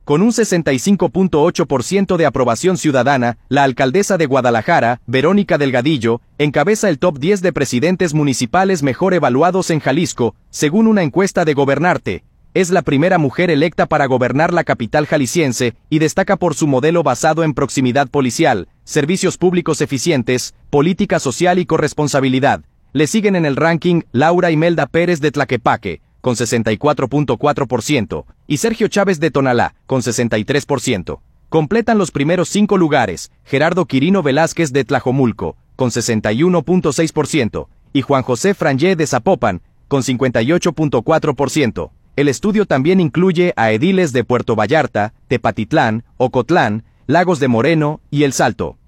Con un 65.8% de aprobación ciudadana, la alcaldesa de Guadalajara, Verónica Delgadillo, encabeza el top 10 de presidentes municipales mejor evaluados en Jalisco, según una encuesta de Gobernarte. Es la primera mujer electa para gobernar la capital jalisciense y destaca por su modelo basado en proximidad policial, servicios públicos eficientes, política social y corresponsabilidad. Le siguen en el ranking Laura Imelda Pérez de Tlaquepaque, con 64.4%, y Sergio Chávez de Tonalá, con 63%. Completan los primeros 5 lugares, Gerardo Quirino Velázquez de Tlajomulco, con 61.6%, y Juan José Frangé de Zapopan, con 58.4%. El estudio también incluye a ediles de Puerto Vallarta, Tepatitlán, Ocotlán, Lagos de Moreno y El Salto.